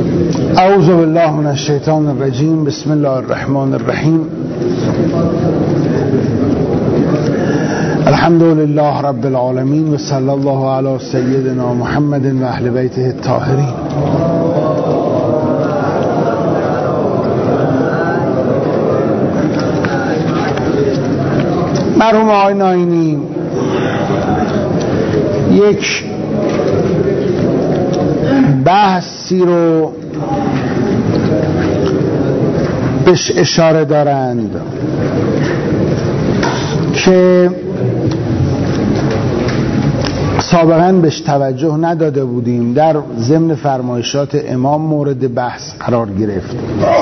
اعوذ بالله من الشیطان الرجیم. بسم الله الرحمن الرحیم. الحمد لله رب العالمین و صلی الله علی سیدنا محمد و اهل بیته الطاهرین. مرحوم آقای ناینی یک بحثی رو بهش اشاره دارند که سابقا بهش توجه نداده بودیم، در ضمن فرمایشات امام مورد بحث قرار گرفت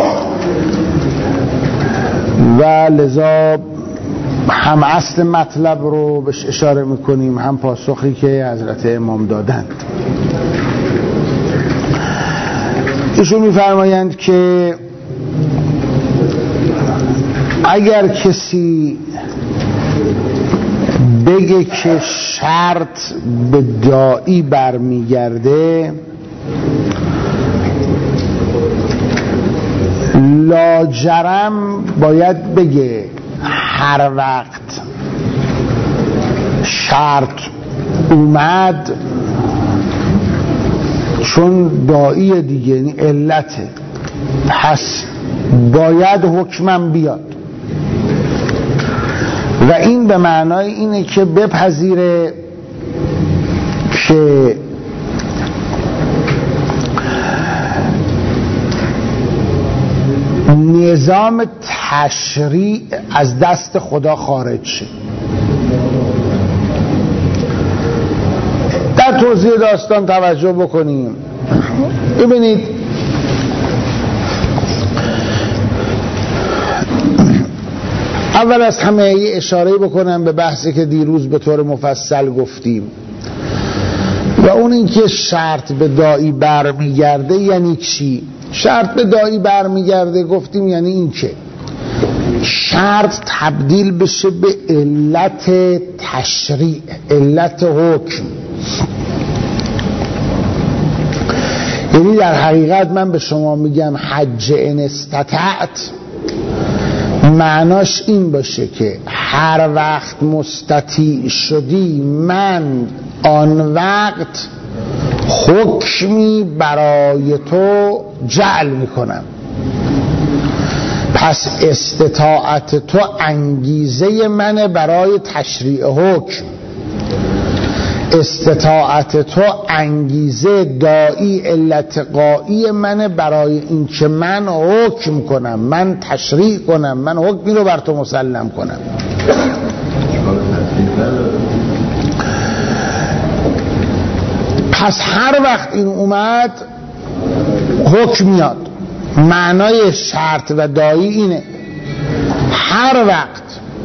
و لذا هم اصل مطلب رو بهش اشاره میکنیم، هم پاسخی که حضرت امام دادند. ایشون میفرمایند که اگر کسی بگه که شرط به داعی برمیگرده، لاجرم باید بگه هر وقت شرط اومد، چون داعی دیگه یعنی علته، پس باید حکمم بیاد. و این به معنای اینه که بپذیره که نظام تشریع از دست خدا خارج شه. در توضیح داستان توجه بکنیم. ببینید اول از همه یه اشاره بکنم به بحثی که دیروز به طور مفصل گفتیم و اون این که شرط به داعی برمیگرده یعنی چی؟ شرط به داعی برمیگرده گفتیم یعنی این که شرط تبدیل بشه به علت تشریع، علت حکم. یعنی در حقیقت من به شما میگم حج ان استطعت، معناش این باشه که هر وقت مستطیع شدی من آن وقت حکمی برای تو جعل میکنم. پس استطاعت تو انگیزه منه برای تشریع حکم، استطاعت تو انگیزه داعی علت قایی منه برای این که من حکم کنم، من تشریع کنم، من حکمی رو بر تو مسلم کنم. پس هر وقت این اومد حکم میاد. معنای شرط و داعی اینه هر وقت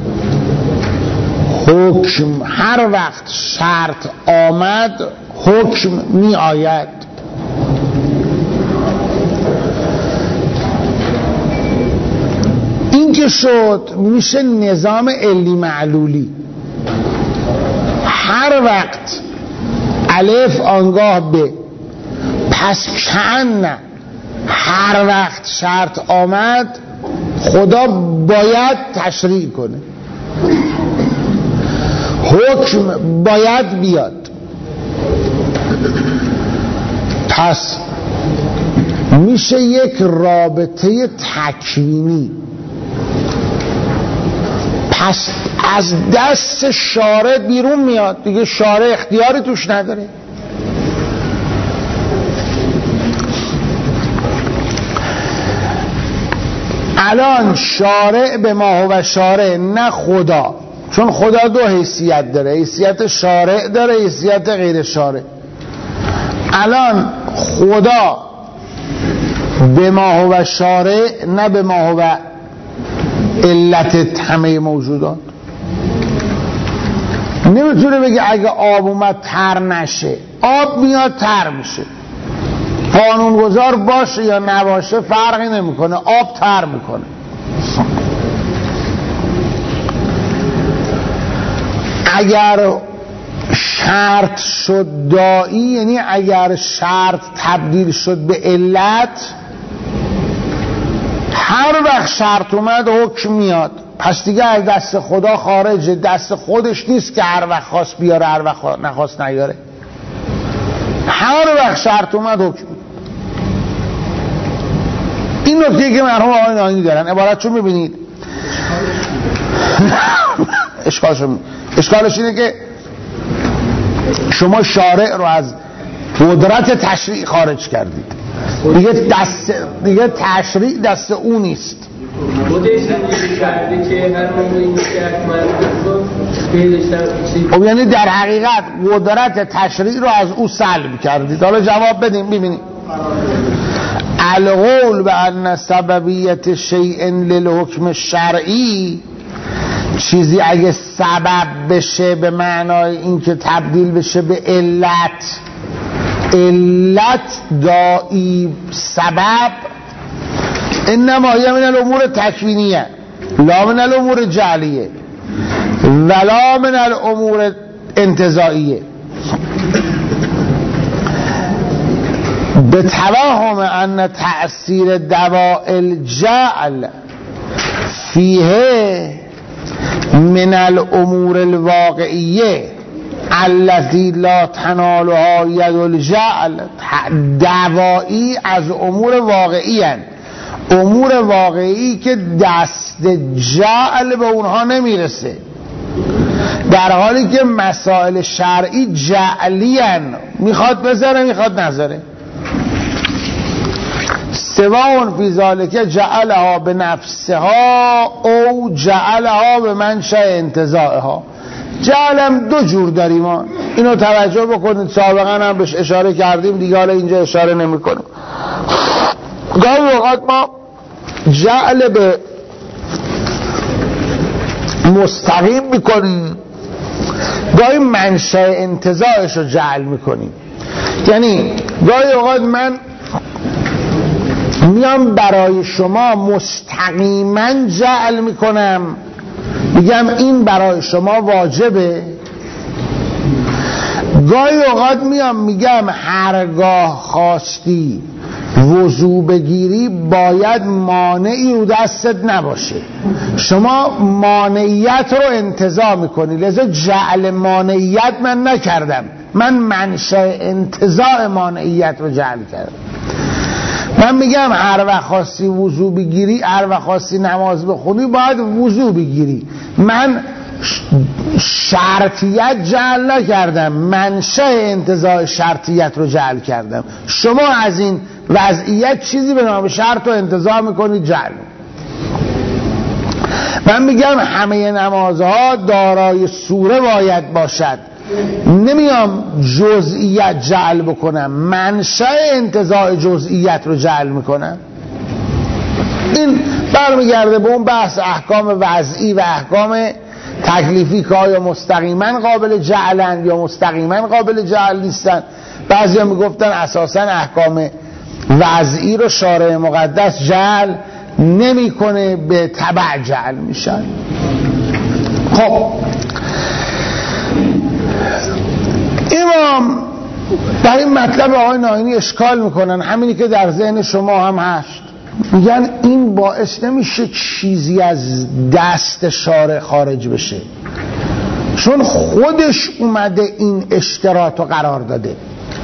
حکم، هر وقت شرط آمد حکم می آید. این که شد میشه نظام علی معلولی. هر وقت الف آنگاه به، پس کأن هر وقت شرط آمد خدا باید تشریع کنه، حکم باید بیاد. پس میشه یک رابطه تکوینی. پس از دست شارع بیرون میاد دیگه، شارع اختیاری توش نداره. الان شارع به ما هو شارع، نه خدا، چون خدا دو حیثیت داره، حیثیت شارع داره، حیثیت غیر شارع. الان خدا به ما هو شارع، نه به ما هو علت همه موجودات. نمیتونه بگه اگه آب اومد تر نشه. آب میاد تر میشه، قانونگذار باشه یا نباشه فرقی نمیکنه، آب تر میکنه. اگر شرط شد دائی، یعنی اگر شرط تبدیل شد به علت، هر وقت شرط اومد حکم میاد. پس دیگه از دست خدا خارجه، دست خودش نیست که هر وقت خواست بیاره هر وقت نخواست نیاره. هر وقت شرط اومد حکم. این نکته که مرحوم آقای ناینی دارن عبارتشو میبینید. اشکالش اینه که شما شارع رو از قدرت تشریع خارج کردید، دیگه تشریع دست او نیست. خب یعنی در حقیقت قدرت تشریع رو از او سلب کردید. حالا جواب بدیم ببینید. القول بأن سببیت شیء للحکم شرعی، چیزی اگه سبب بشه به معنای اینکه تبدیل بشه به علت، علت دائی سبب، انما هی من الامور تکوینیه لا من الامور جعلیه ولا من الامور انتزاعیه. به توهم ان تأثیر دوائل جعل فیه من الامور الواقعیه التي لا تنالها ید الجعل، دوائی از امور واقعی هستند، امور واقعی که دست جعل به اونها نمیرسه، در حالی که مسائل شرعی جعلی هستند، میخواد بذاره میخواد نذاره. سواء فی ذلک جعلها به نفسها او جعلها به منشأ انتزاعها. جعلم دو جور داریم ما، اینو توجه بکنید، سابقا هم بهش اشاره کردیم دیگه، حالا اینجا اشاره نمی کنیم. گاهی اوقات ما جعل به مستقیم میکنیم، گاهی منشأ انتزاعش رو جعل میکنیم. یعنی گاهی اوقات من میام برای شما مستقیما جعل میکنم، میگم این برای شما واجبه. گاهی اوقات میام میگم هرگاه خواستی وضو بگیری باید مانعی رو دستت نباشه، شما مانعیت رو انتزاع میکنی، لذا جعل مانعیت من نکردم، من منشأ انتزاع مانعیت رو جعل کردم. من میگم هر وقت خواستی وضو بگیری، هر وقت خواستی نماز بخونی باید وضو بگیری، من شرطیت جعل نکردم، منشأ انتزاع شرطیت رو جعل کردم. شما از این وضعیت چیزی به نام شرط رو انتزاع میکنید، جعل. من میگم همه نمازها دارای سوره باید باشد، نمیام جزئیت جعل بکنم، منشأ انتزاع جزئیت رو جعل میکنم. این برمیگرده به اون بحث احکام وضعی و احکام تکلیفی که آیا مستقیما قابل جعلن یا مستقیما قابل جعل نیستن. بعضی ها میگفتن اساسا احکام وضعی رو شارع مقدس جعل نمیکنه، به تبع جعل میشن. خب امام در این مطلب آقای ناینی اشکال میکنن، همینی که در ذهن شما هم هست. میگن این باعث نمیشه چیزی از دست شارع خارج بشه، چون خودش اومده این اشتراط رو قرار داده.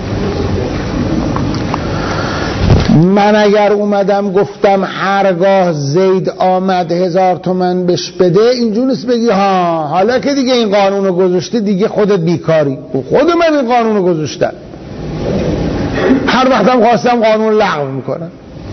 من اگر اومدم گفتم هرگاه زید آمد 1000 تومن بهش بده، اینجور نیست بگی ها حالا که دیگه این قانون رو گذاشتی دیگه خودت بیکاری. خود من این قانون رو گذاشتم، هر وقتم خواستم قانون لغو میکنم.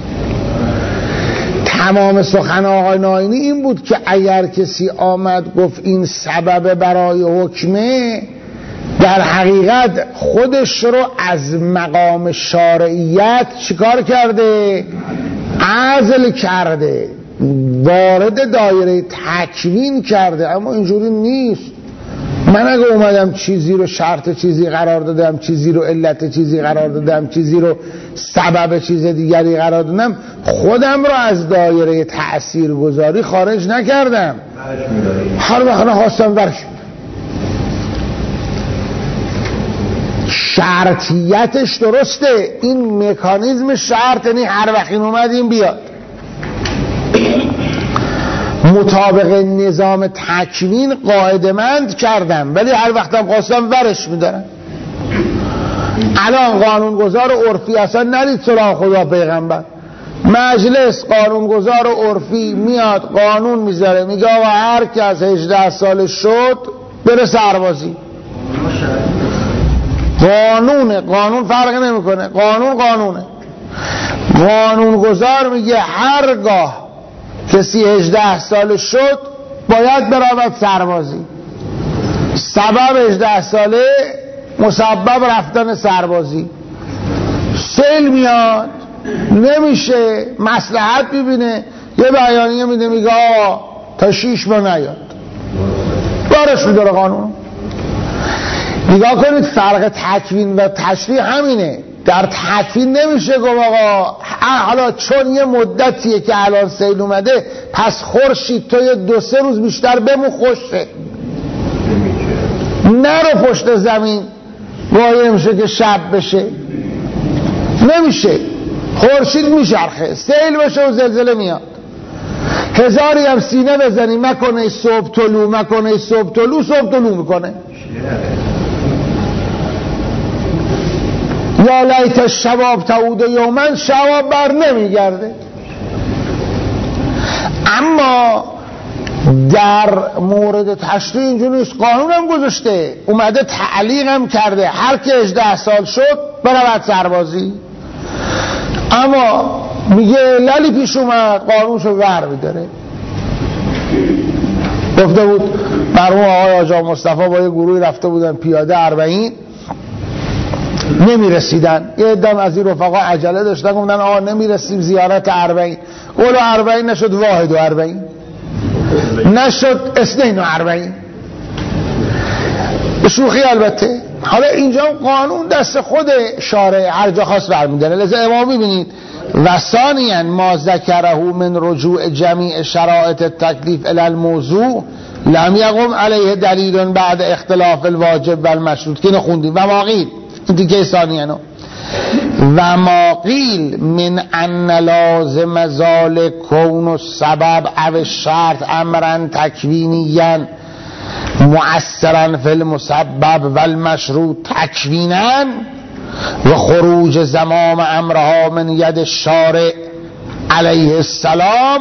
تمام سخن آقای ناینی این بود که اگر کسی آمد گفت این سبب برای حکمه، در حقیقت خودش رو از مقام شارعیت چیکار کرده؟ عزل کرده، وارد دایره تکوین کرده. اما اینجوری نیست. من اگه اومدم چیزی رو شرط چیزی قرار دادم، چیزی رو علت چیزی قرار دادم، چیزی رو سبب چیز دیگری قرار دادم، خودم رو از دایره تأثیرگذاری خارج نکردم. هر وقت خواستم ورش. شرطیتش درسته، این مکانیزم شرط، یعنی هر وقت این اومدیم بیاد مطابق نظام تکوین قاعده‌مند کردم، ولی هر وقت هم خواستم ورش میدارم. الان قانونگذار عرفی اصلا نرید سراغ خدا پیغمبر، مجلس قانونگذار عرفی میاد قانون میذاره، میگه آقا هر کی از 18 سال شد بره سربازی. قانون فرق نمیکنه، قانونه. قانونگذار میگه هرگاه کسی 18 سال شد باید برود سربازی. سبب 18 ساله مسبب رفتن سربازی. سیل میاد نمیشه، مصلحت ببینه یه بیانیه میده، میگه آقا تا 6 ماه نیاد، بارش میداره قانون. نگاه کنید فرق تکوین و تشریع همینه. در تکوین نمیشه گفت آقا حالا چون یه مدتیه که الان سیل اومده پس خورشید تو یه 2-3 روز بیشتر بمون خوشه، نرو پشت زمین وای میشه که شب بشه، نمیشه. خورشید میچرخه، سیل بشه و زلزله میاد، هزاری هم سینه بزنی مکنه صبح طلوع میکنه. یا لیت شباب تعود یومن، شباب بر نمیگرده. اما در مورد تشریع اینجوری نیست، قانون هم گذاشته، اومده تعلیق هم کرده، هر که 18 سال شد برود سربازی. اما میگه للی پیش اومد قانونشو ور میداره. گفته بود مرحوم آقای آجا مصطفی با یه گروهی رفته بودن پیاده 40 نمیرسیدن، یه عده از این رفقا عجله داشتن، گفتن آقا نمیرسیم زیارت 40. قول 40 نشد 41 نشد 42. به شوخی البته. حالا اینجا قانون دست خود شارع هر جا خواست برمیداره. لذا امام ببینید و ثانیاً ما ذکره من رجوع جمیع شرائط التکلیف الی الموضوع لم یقم علیه دلیل بعد اختلاف الواجب و المشروط. که نخوندیم و ما قیل این دیگه ثانیاً و ما قیل من ان لازم ذالک کون السبب او الشرط امرا تکوینیا مؤثرا فی المسبب و المشروط تکوینا و خروج زمام امرها من ید الشارع علیه السلام.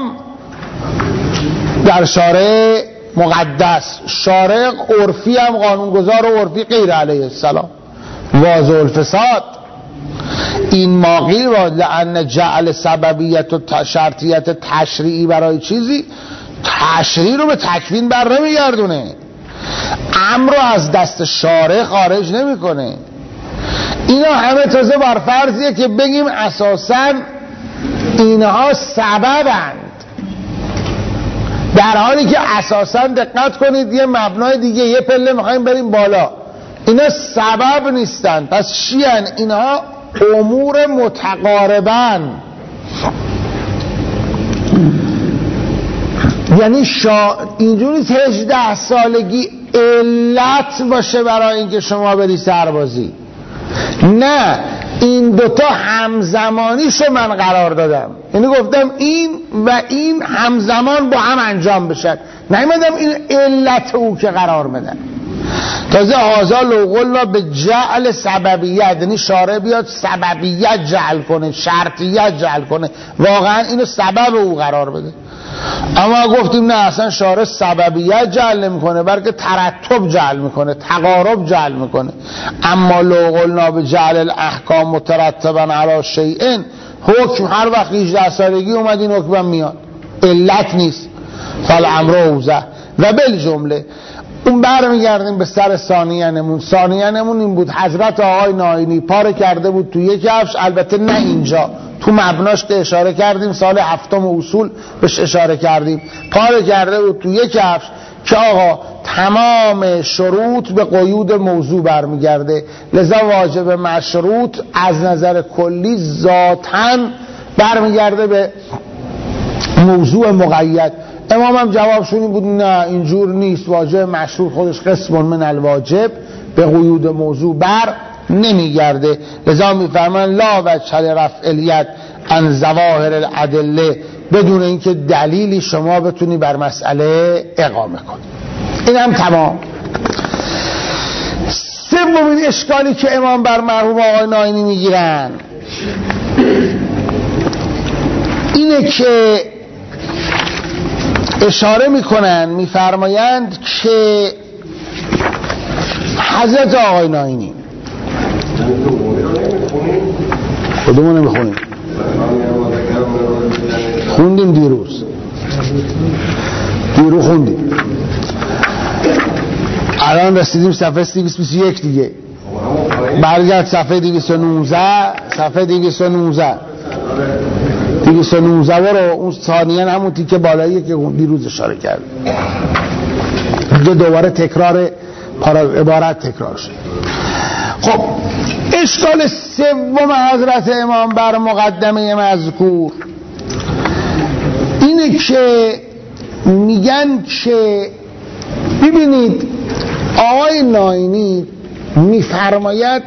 در شارع مقدس، شارع عرفی هم قانونگذار و عرفی غیر علیه السلام واضح الفساد. این ما قیل را لأن جعل سببیت و شرطیت تشریعی برای چیزی تشریع رو به تکوین بر نمیگردونه، امر رو از دست شارع خارج نمیکنه. اینا همه تازه بر فرضیه که بگیم اساساً اینها سببند، در حالی که اساساً دقت کنید یه مبنای دیگه، یه پله میخوایم بریم بالا، اینا سبب نیستن. پس چیان؟ اینها امور متقاربن. یعنی اینجوری 18 سالگی علت باشه برای اینکه شما بری سربازی، نه، این دوتا همزمانیشو من قرار دادم، یعنی گفتم این و این همزمان با هم انجام بشن، نمیدم این علت او که قرار بدن. تازه هازا لو قلنا به جعل سببیت، یعنی شارع بیاد سببیت جعل کنه، شرطیت جعل کنه، واقعا اینو سبب او قرار بده. اما گفتیم نه، اصلا شارع سببیت جعل نمی کنه بلکه ترتب جعل میکنه، تقارب جعل میکنه. اما لو قلنا به جعل الاحکام مترتبا علی شیء، حکم هر وقت 18 سالگی اومد این حکم میاد، علت نیست. فالامر اوضح و بالجمله. اون برمیگردیم به سر ثانیه‌مون این بود حضرت آقای ناینی پاره کرده بود تو یک کفش، البته نه اینجا، تو مبناش که اشاره کردیم سال 7 اصول بهش اشاره کردیم، پاره کرده بود تو یک کفش که آقا تمام شروط به قیود موضوع برمیگرده، لذا واجب مشروط از نظر کلی ذاتاً برمیگرده به موضوع مقید. امام هم جوابشون این بود نه اینجور نیست، واجب مشروط خودش قسم من الواجب به قیود موضوع بر نمیگرده. لذا میفرمان لا وجه لرفع الید عن ظواهر الادله، بدون اینکه دلیلی شما بتونی بر مسئله اقامه کنی. این هم تمام. سومین اشکالی که امام بر مرحوم آقای ناینی میگیرن اینه که اشاره میکنن، میفرمایند که حضرت آقای ناینی خودمون نمیخونیم، خوندیم دیروز خوندیم، الان رسیدیم صفحه 221 دیگه، برگرد صفحه 219 برو اون ثانیاً همون تیکه بالاییه که دیروز اشاره کرد دیگه، دوباره تکرار عبارت تکرار شد. خب اشکال سوم حضرت امام بر مقدمه مذکور اینه که میگن که ببینید آقای ناینی میفرماید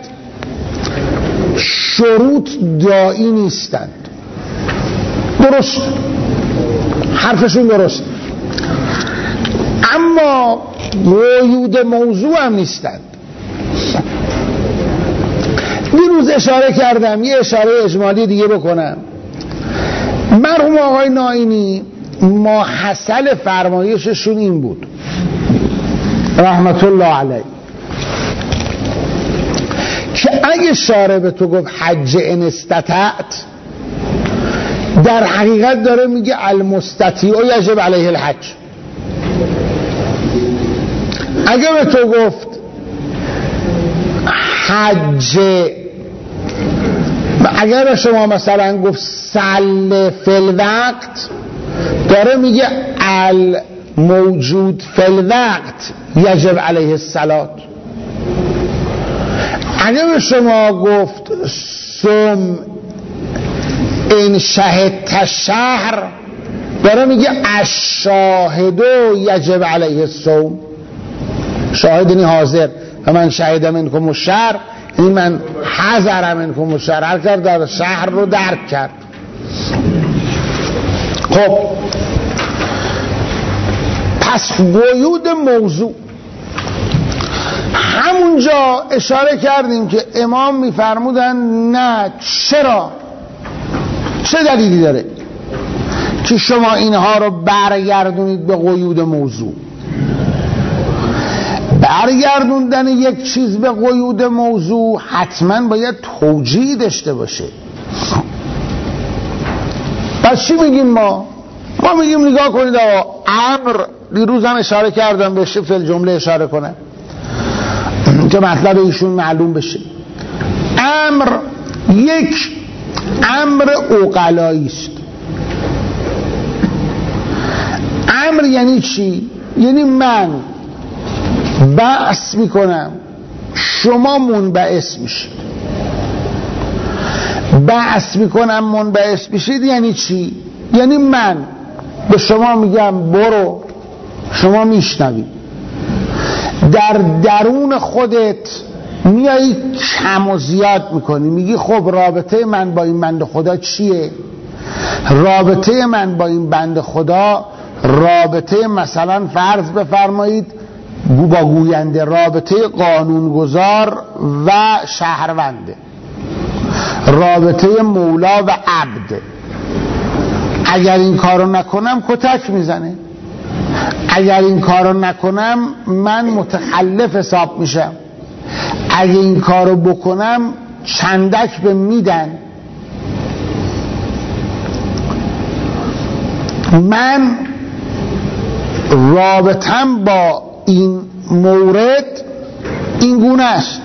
شروط دائی نیستند. درست، حرفشون درست، اما قیود موضوع هم نیستند. دیروز اشاره کردم، یه اشاره اجمالی دیگه بکنم. مرحوم آقای ناینی ماحصل فرمایششون این بود رحمت الله علیه که اگه شارع به تو گفت حج ان استطعت، در حقیقت داره میگه المستطیع یجب علیه الحج. اگه به تو گفت حج، اگر به شما مثلا گفت صل فی الوقت، داره میگه الموجود فی الوقت یجب علیه الصلاة. اگه به شما گفت صم این شهدت الشهر، داره میگه الشاهد یجب علیه الصوم. شاهد یعنی حاضر، و من شهد منکم الشهر، این من حضر منکم الشهر، هر کرد در شهر رو درک کرد. خب پس قیود موضوع همونجا اشاره کردیم که امام میفرمودن نه، چرا؟ چه دلیلی داره که شما اینها رو برگردونید به قیود موضوع؟ برگردوندن یک چیز به قیود موضوع حتما باید توجیه داشته باشه. پس چی میگیم ما میگیم نگاه کنید آقا، امر، دیروز هم اشاره کردم بهش، فی الجمله اشاره کنم که مطلب ایشون معلوم بشه. امر یک امر عقلایی است. امر یعنی چی؟ یعنی من بعث میکنم، شما منبعث میشید. بعث میکنم منبعث میشید یعنی چی؟ یعنی من به شما میگم برو، شما میشنوی، در درون خودت میایی کم و زیاد میکنی، میگی خب رابطه من با این بنده خدا چیه؟ رابطه من با این بنده خدا رابطه مثلا فرض بفرمایید با گوینده، رابطه قانونگذار و شهرونده، رابطه مولا و عبد. اگر این کارو نکنم کتک میزنه، اگر این کارو نکنم من متخلف حساب میشم، اگر این کارو بکنم چندک به میدن. من رابطم با این مورد این گونه است.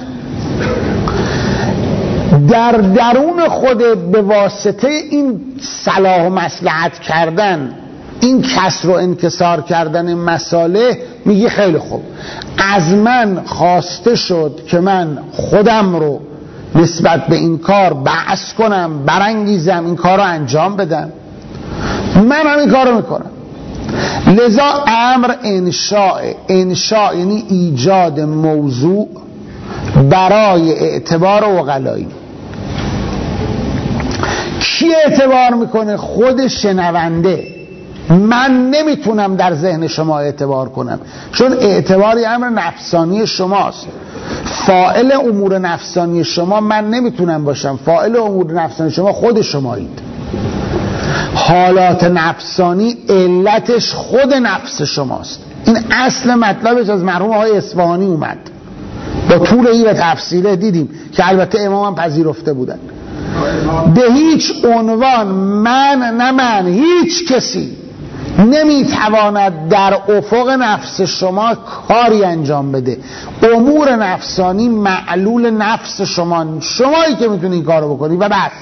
در درون خود به واسطه این صلاح و مصلحت کردن، این کسر و انکسار کردن مساله، میگی خیلی خوب، از من خواسته شد که من خودم رو نسبت به این کار بعث کنم، برانگیزم، این کار رو انجام بدم، من هم این کار رو میکنم. لذا امر انشاء یعنی ایجاد موضوع برای اعتبار عقلایی. کی اعتبار میکنه؟ خود شنونده. من نمیتونم در ذهن شما اعتبار کنم، چون اعتباری امر نفسانی شماست. فاعل امور نفسانی شما من نمیتونم باشم، فاعل امور نفسانی شما خود شمایید. حالات نفسانی علتش خود نفس شماست. این اصل مطلبش از مرحوم آقای اصفهانی اومد، با طول این و تفصیله دیدیم که البته امام هم پذیرفته بودن. به هیچ عنوان من هیچ کسی نمیتواند در افق نفس شما کاری انجام بده. امور نفسانی معلول نفس شمایی که میتونی این کارو بکنی و بس.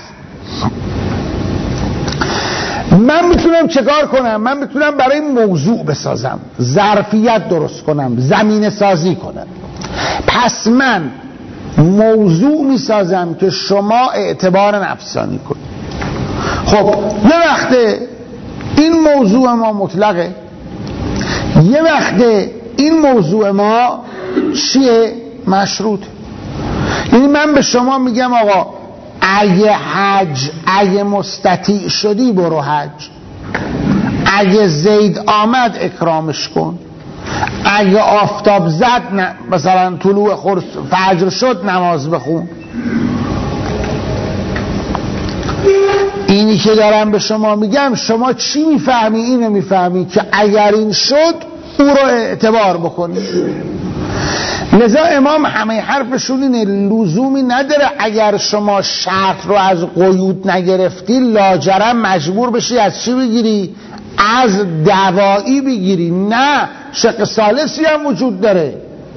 من میتونم چه کار کنم؟ من میتونم برای موضوع بسازم، ظرفیت درست کنم، زمینه سازی کنم. پس من موضوع میسازم که شما اعتبار نفسانی کنید. خب یه وقته این موضوع ما مطلقه، یه وقته این موضوع ما چیه؟ مشروط. یعنی من به شما میگم آقا اگه مستطیع شدی برو حج، اگه زید آمد اکرامش کن، اگه آفتاب زد مثلا طلوع فجر شد نماز بخون. اینی که دارم به شما میگم، شما چی میفهمی؟ اینو میفهمی که اگر این شد او رو اعتبار بکنی. لذا امام همه حرفشون اینه، لزومی نداره اگر شما شرط رو از قیود نگرفتی لاجرم مجبور بشی از چی بگیری؟ از دوایی بگیری. نه، شق ثالثی هم وجود داره،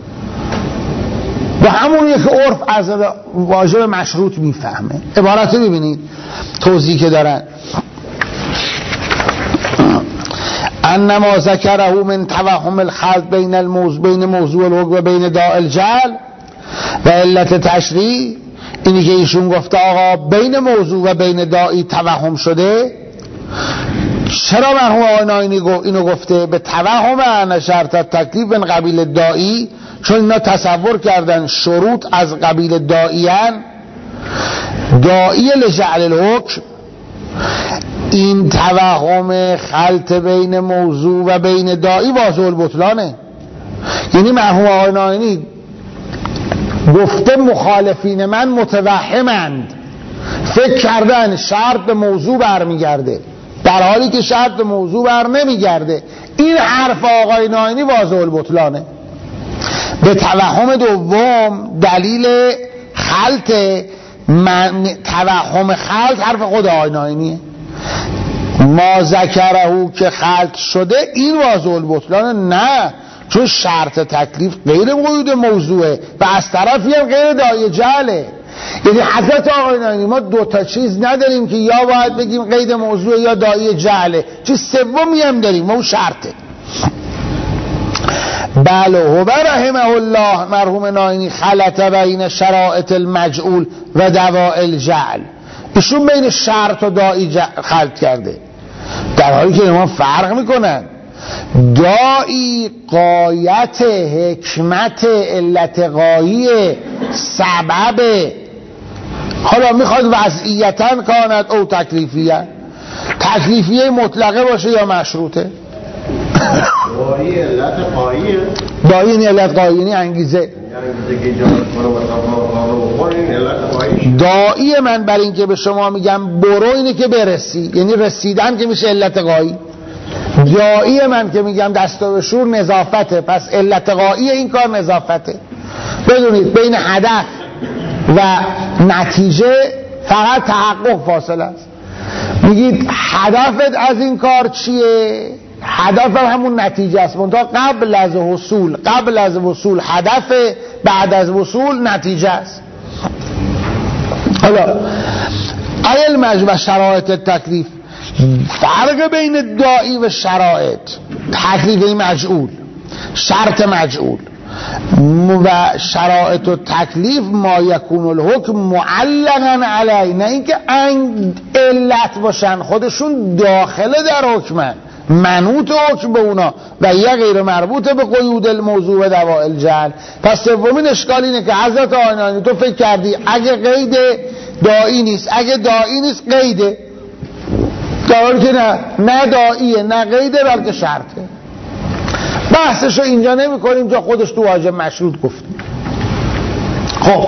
و همونیه که عرف از واجب مشروط میفهمه. عبارت رو ببینید توضیح که دارن. انما ذکره من توهم الخلط بین موضوع الحکم و بین داء الجهل و علت تشریع. اینی که ایشون گفته آقا بین موضوع و بین داعی توهم شده. چرا مرحوم آقای ناینی اینو گفته؟ به توهم ان شرط تکلیف من قبیل داعی، چون اینا تصور کردن شروط از قبیل داعیان، داعی لجعل الحکم. این توهم خلط بین موضوع و بین داعی واضح البطلانه. یعنی مرحوم آقای ناینی گفته مخالفین من متوهمند، فکر کردن شرط به موضوع برمیگرده، در حالی که شرط به موضوع بر نمیگرده. این حرف آقای ناینی واضح البطلانه. به توهم دوم دلیل خلط، توهم خلط حرف خود آقای ناینیه. ما ذکره که خلط شده این واضح البطلانه. نه، چون شرط تکلیف غیر قیود موضوعه و از طرفی هم غیر داعی جهله. یعنی حضرت آقای ناینی ما دوتا چیز نداریم که یا باید بگیم قید موضوع یا داعی جهله، چیز سومی هم داریم، اون شرطه. بله هو رحمه الله مرحوم ناینی خلط بین شرائط المجعول و دواء الجهل. ایشون بین شرط و داعی خلط کرده، در حالی که ما فرق میکنن. داعی غایت حکمت علت غایی سبب، حالا میخواد وضعیتاً کاند او تکلیفیه، تکلیفیه مطلقه باشه یا مشروطه. داعی علت غاییه، داعی یعنی علت غایی، یعنی انگیزه. داعی من بر این که به شما میگم برو اینه که برسی، یعنی رسیدن که میشه علت غایی. داعی من که میگم دست و شور نظافته، پس علت غایی این کار نظافته. بدونید بین هدف و نتیجه فقط تحقق فاصله است. میگید هدفت از این کار چیه؟ هدف همون نتیجه است، منتها قبل از وصول هدف، بعد از وصول نتیجه است. حالا علم و شرایط تکلیف، فرق بین داعی و شرایط تکلیف مجعول، شرط مجعول و شرایط و تکلیف ما یکون الحکم معلقا علی، نه اینکه علت باشن، خودشون داخله در حکمن، منوط حکم به اونا و یا غیر مربوط به قیود الموضوع و دوائل جهل. پس سومین اشکال اینه که حضرت آینانی تو فکر کردی اگه قید داعی نیست، اگه داعی نیست قیده، در حالی که نه داعیه نه قیده بلکه شرطه. بحثشو اینجا نمی کنیم، جا خودش تو واجب مشروط گفتیم. خب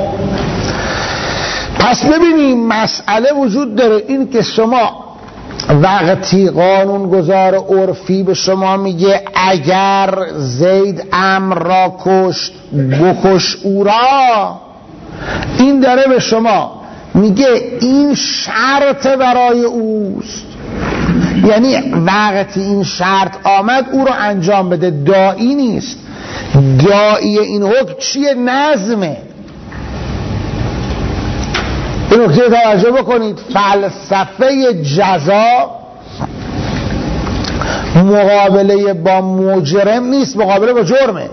پس ببینیم مسئله وجود داره، این که شما وقتی قانونگذار عرفی به شما میگه اگر زید عمرو را کشت بکش او را، این داره به شما میگه این شرط برای اوست، یعنی وقتی این شرط آمد او رو انجام بده. داعی نیست، داعی این حکم چیه؟ نظمه. این نکته توجه بکنید، فلسفه جزا مقابله با مجرم نیست، مقابله با جرمه.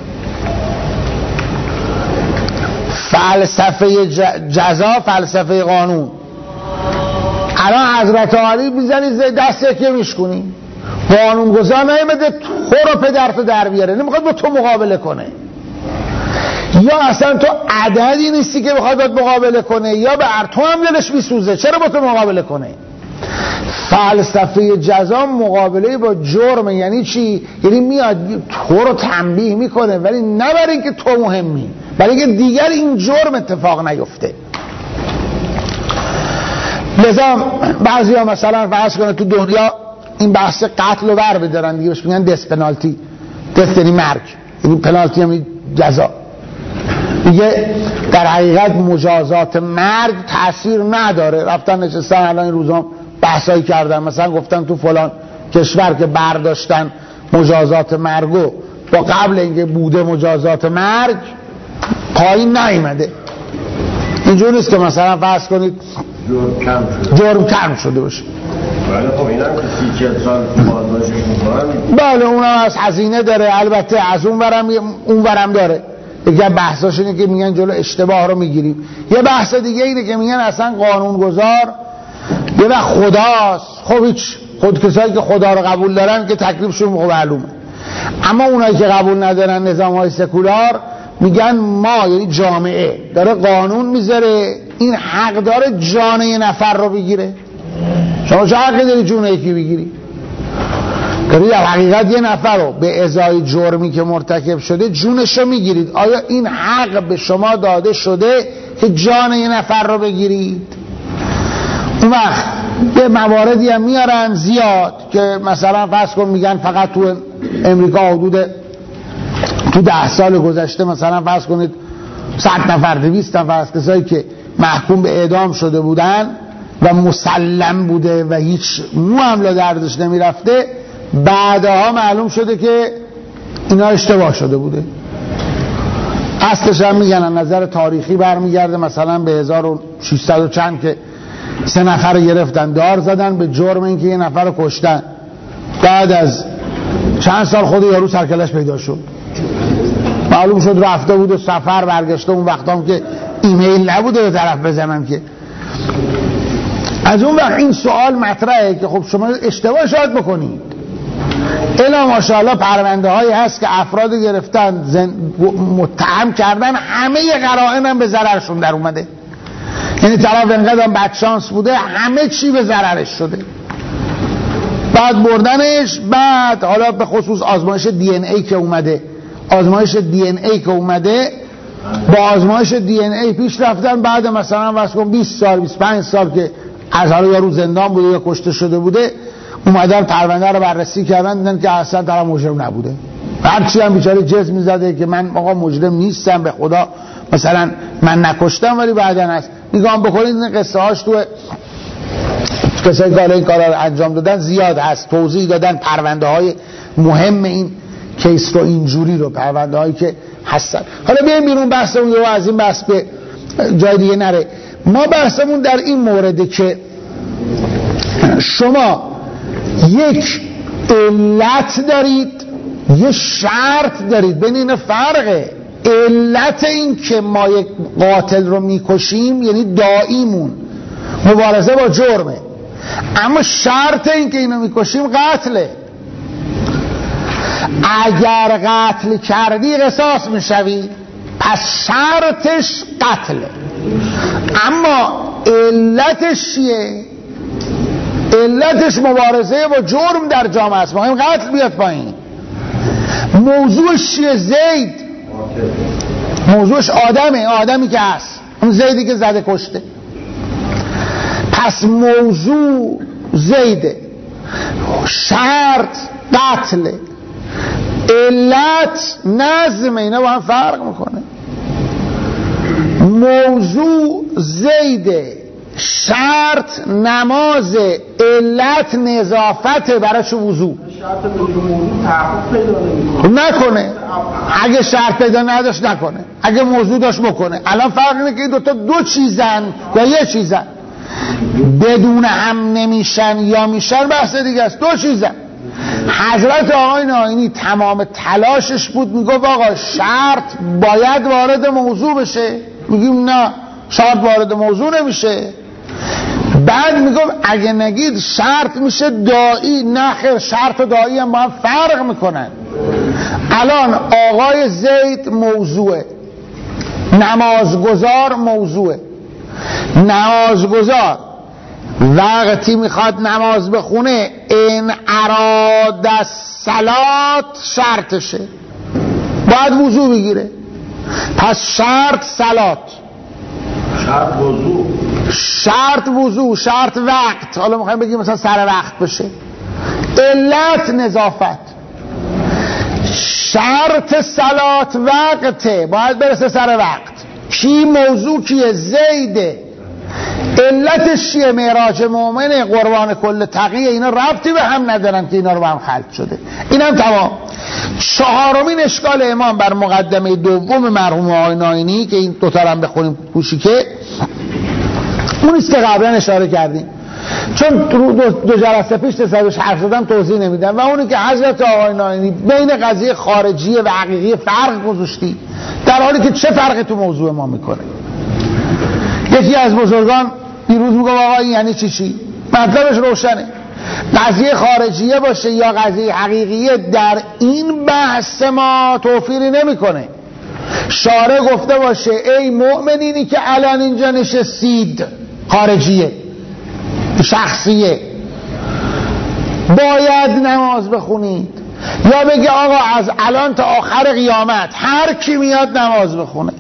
فلسفه جزا فلسفه قانون. الان حضرت علی میزنی دست یکی میشکنی، قانونگذار نمیده تو رو پدرتو در بیاره، نمیخواد با تو مقابله کنه، یا اصلا تو عددی نیستی که بخواد باید مقابله کنه، یا به تو هم دلش میسوزه چرا با تو مقابله کنه. فلسفه جزا مقابله با جرم. یعنی چی؟ یعنی میاد تو رو تنبیه میکنه، ولی نه برای اینکه تو مهمی، برای اینکه دیگر این جرم اتفاق نیفته. لذا بعضی ها مثلا فرض کنه تو دنیا این بحث قتل رو بر بدارن دیگه، بهش میگن دست پنالتی. دست یعنی مرگ، یعنی پنالتی هم جزا. دیگه در حقیقت مجازات مرگ تأثیر نداره. رفتن نشستن الان این روزا بحثایی کردن، مثلا گفتن تو فلان کشور که برداشتن مجازات مرگو با قبل اینکه بوده مجازات مرگ پایین نیامده. اینجوری نیست که مثلا فرض کنید جرم کم شده باشه. بله خب اینم که 30-40 سال بازداشتش میکنن. بله اونم از هزینه داره، البته از اون ورم داره. یکی بحثاش اینه که میگن جلو اشتباه رو میگیریم. یه بحث دیگه اینه که میگن اصلا قانونگذار یه وقت خداست. خب هیچ، خود کسایی که خدا رو قبول دارن که تکلیفشون معلومه، اما اونایی که قبول ندارن نظام‌های سکولار میگن ما، یعنی جامعه داره قانون میذاره این حق داره جان یه نفر رو بگیره. شما چه حقی داری جون یکی بگیری؟ داری در حقیقت یه نفر رو به ازای جرمی که مرتکب شده جونش رو میگیرید. آیا این حق به شما داده شده که جان یه نفر رو بگیرید؟ اون وقت یه مواردی هم میارن زیاد که مثلا فرض کن میگن فقط تو امریکا حدود تو 10 سال گذشته مثلا فرض کنید 100 نفر 200 نفر از کسایی که محکوم به اعدام شده بودن و مسلم بوده و هیچ مو هم لا دردش نمیرفته، بعدها معلوم شده که اینا اشتباه شده بوده. اصلش هم میگن از نظر تاریخی برمیگرده مثلا به 1600 و چند که 3 نفر رو گرفتن دار زدن به جرم اینکه یه نفر رو کشتن. بعد از چند سال خود یارو سرکلش پیدا شد، معلوم شد رفته بود و سفر برگشته. اون وقت هم که ایمیل نبوده به طرف بزنن که. از اون وقت این سوال مطرحه که خب شما اشتباه شاید بکنید. الا ماشاءالله پرونده هایی هست که افراد گرفتن متهم کردن، همه قرائن هم به ضررشون در اومده. یعنی طرف انقدر بدشانس بوده همه چی به ضررش شده. بعد بردنش، بعد حالا به خصوص آزمایش دی ان ای که اومده، آزمایش دی ان ای که اومده، با آزمایش دی ان ای پیش رفتن. بعد مثلا واسه 20 سال 25 سال که از حالا یارو زندان بوده یا کشته شده بوده، اومدن پرونده رو بررسی کردن دیدن که اصلا طرف مجرم نبوده. هرچی هم بیچاره جسم میزده که من آقا مجرم نیستم، به خدا مثلا من نکشتم، ولی بعدن هست. نگاه بکنید این قصه هاش تو کسایی که این کارا رو انجام دادن زیاد هست، توضیح دادن پرونده های مهم این کیس رو، اینجوری رو، پرونده هایی که هستن. حالا بیایم بیرون بحثمون رو از این بحث به جای دیگه نره. ما بحثمون در این مورده که شما یک علت دارید، یه شرط دارید، بین این فرقه. علت این که ما یک قاتل رو میکشیم یعنی داعیمون مبارزه با جرمه، اما شرط این که اینو میکشیم قتله. اگر قتل کردی قصاص میشوی، پس شرطش قتله. اما علتش چیه؟ علتش مبارزه با جرم در جامعه است. ما قتل بیاد پایین. موضوعش چیه؟ زید. موضوعش آدمی که هست، اون زیدی که زده کشته. پس موضوع زیده، شرط قتله، علت نظمه. اینا با هم فرق میکنه. موضوع زیده، شرط نماز، علت نظافت، براش وضوع. شرط موضوع تحقق پیدا نکنه. اگه شرط پیدا نداشت نکنه، اگه موضوع داشت بکنه. الان فرق اینه که این دوتا دو چیزن یا یه چیزن، بدون هم نمیشن یا میشن بحث دیگه است. دو چیزن. حضرت آقای نائینی تمام تلاشش بود میگفت آقا شرط باید وارد موضوع بشه، میگیم نه شرط وارد موضوع نمیشه. بعد میگفت اگه نگید شرط میشه داعی، نه خیر، شرط و داعی هم با هم فرق میکنن. الان آقای زید موضوعه، نمازگزار موضوعه. نمازگزار وقتی میخواد نماز بخونه این اراد الصلات شرطشه، باید وضو بگیره. پس شرط صلات، شرط وضو، شرط وقت. حالا میخوایم بگیم مثلا سر وقت بشه. علت نظافت. شرط صلات وقته، باید برسه سر وقت. کی موضوع کیه؟ زیده. علتش چیه؟ معراج مومن، قربان کل تقیه. اینا ربطی به هم ندارن که اینا رو به هم خلط شده. اینم تمام. چهارمین اشکال امام بر مقدمه دوم مرحوم آقای نائینی که این دوتا رو هم بخونیم کوشیکه، اونیست که قبلا اشاره کردیم، چون دو جلسه پیش تصابش حرف زدم توضیح نمیدم، و اونی که حضرت آقای نائینی بین قضیه خارجیه و حقیقی فرق گذاشتی، در حالی که چه فرقی تو موضوع ما میکنه. یکی از بزرگان دیروز میگه آقا یعنی چی؟ مطلبش روشنه. قضیه خارجیه باشه یا قضیه حقیقیه، در این بحث ما توفیری نمیکنه. شارع گفته باشه ای مؤمنینی که الان اینجا نشستید، خارجیه، شخصیه، باید نماز بخونید. یا بگه آقا از الان تا آخر قیامت هر کی میاد نماز بخونه.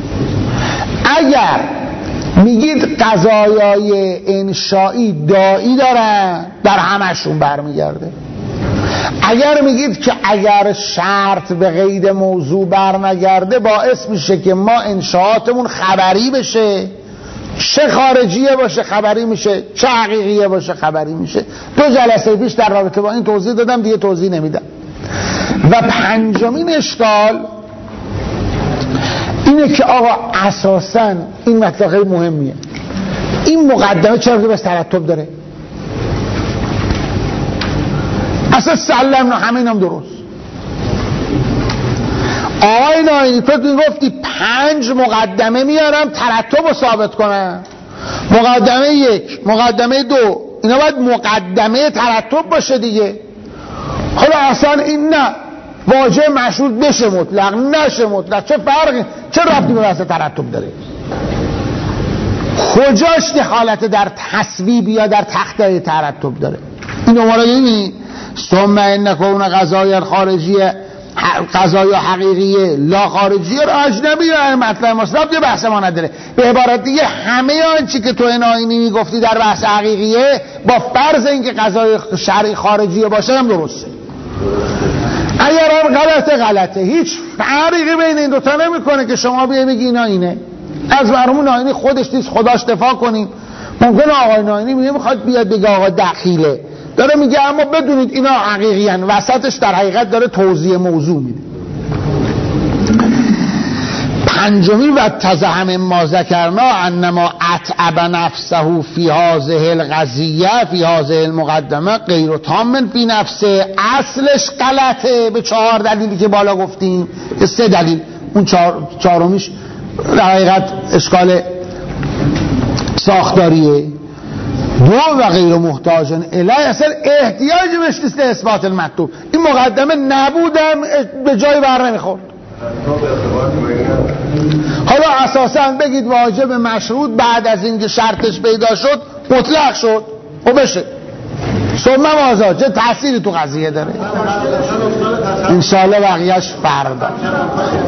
اگر میگید قضایای انشائی داعی دارن، در همشون برمیگرده. اگر میگید که اگر شرط به قید موضوع برنگرده باعث میشه که ما انشاءاتمون خبری بشه، چه خارجیه باشه خبری میشه، چه حقیقیه باشه خبری میشه. دو جلسه پیش در رابطه با این توضیح دادم، دیگه توضیح نمیدم. و پنجمین اشکال اینه که آقا اساساً این مطلب خیلی مهمیه، این مقدمه چرا که بس ترتب داره؟ اصلا سلم همین هم درست. آقای نائینی تو گفتی 5 مقدمه میارم ترتب رو ثابت کنم. مقدمه 1، مقدمه 2، اینا باید مقدمه ترتب باشه دیگه. حالا اصلا این نه واجه مشروط بشه مطلق نشه مطلق، چه فرقی، چه ربطی به واسه ترتب داره؟ کجاش دخالت در تصویب یا در تخته ترتب داره؟ این امارا یعنی ثم انکون قضای خارجیه، قضای حقیقیه لا خارجیه رو اجنبیه، مطلب مصرف یه بحث ما نداره. به عبارت دیگه همه آنچه که تو نائینی میگفتی در بحث حقیقیه با فرض اینکه قضای شرعی خارجیه باشه هم درسته. اگر هم غلطه، هیچ فرقی بین این دوتا نمیکنه که شما بیایی بگی اینا اینه. از مرحوم نائینی خودش نیست، خداش دفاع کنیم. ممکنه آقای نائینی میخواد بیاد بگه آقا دخیله، داره میگه اما بدونید اینا حقیقی هن، وسطش در حقیقت داره توضیح موضوع میده. پنجمین و تزهم ما ذکرنا انما اتعب نفسه فی هذه القضیه فی هذه المقدمه غیر تام فی نفسه. اصلش غلطه به 4 دلیلی که بالا گفتیم، 3 دلیل، اون چهارمیش در حقیقت اشکال ساختاریه. دو و غیر محتاج الیه اصلا احتیاجی بهش نیست اثبات المطلوب. این مقدمه نبودم به جای بر نمیخورد. حالا اساسا بگید واجب مشروط بعد از اینکه شرطش پیدا شد مطلق شد و بشه ثم ماذا، چه تأثیری تو قضیه داره؟ انشاءالله بقیهش فردا.